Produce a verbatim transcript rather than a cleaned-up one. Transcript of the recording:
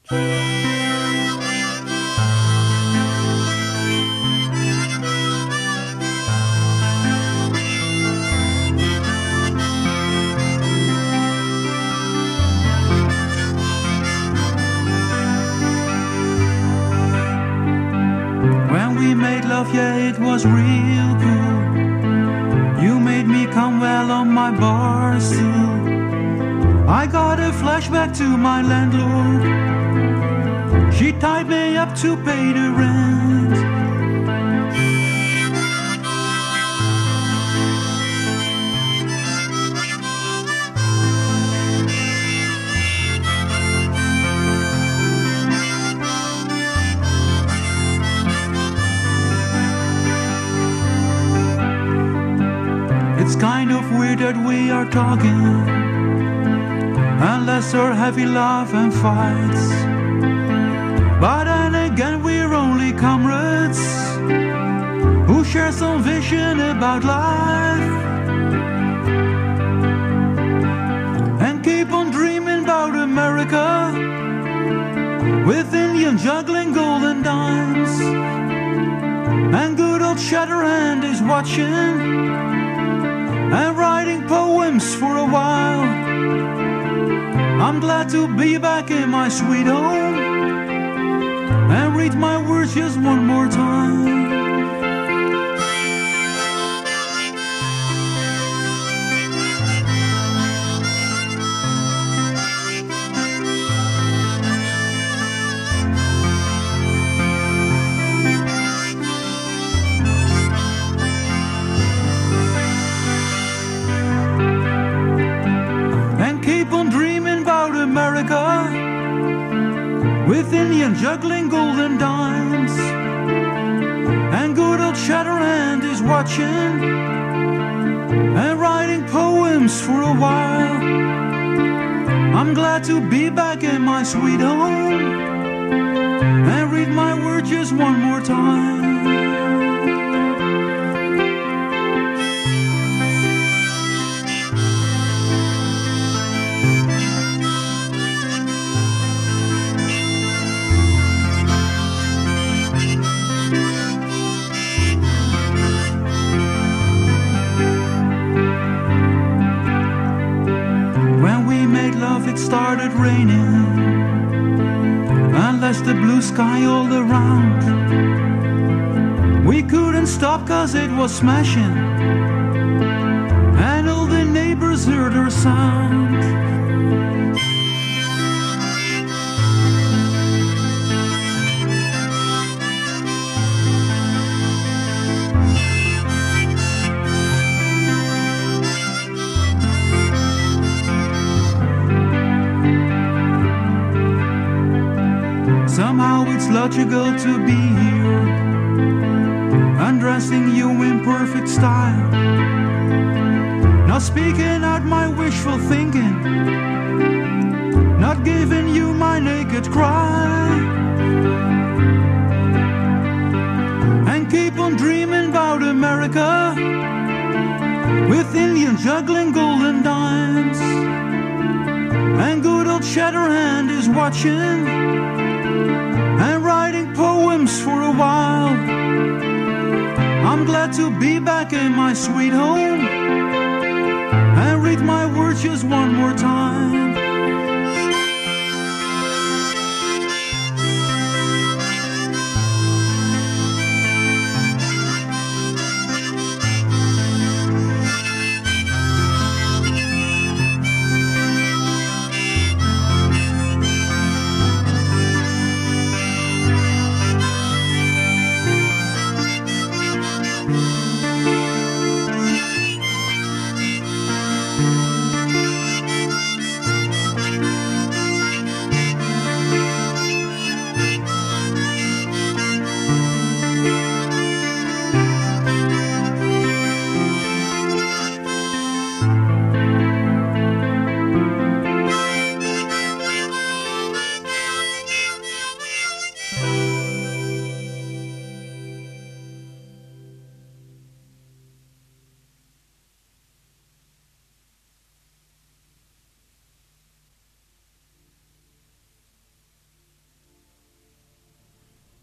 When we made love, yeah, it was real cool. You made me come well on my bar stool. I got a flashback to my landlord. She tied me up to pay the rent. It's kind of weird that we are talking, unless our heavy love and fights. But then again, we're only comrades who share some vision about life and keep on dreaming about America, with Indian juggling golden dimes, and good old Shatterhand is watching and writing poems for a while. I'm glad to be back in my sweet home and read my words just one more time. America, with Indian juggling golden dimes, and good old Shatterhand is watching and writing poems for a while. I'm glad to be back in my sweet home and read my words just one more time. It started raining, unless the blue sky all around. We couldn't stop cause it was smashing, and all the neighbors heard our sound. Somehow it's logical to be here, undressing you in perfect style, not speaking out my wishful thinking, not giving you my naked cry, and keep on dreaming about America, with Indian juggling golden dimes, and good old Shatterhand is watching and writing poems for a while. I'm glad to be back in my sweet home and read my words just one more time.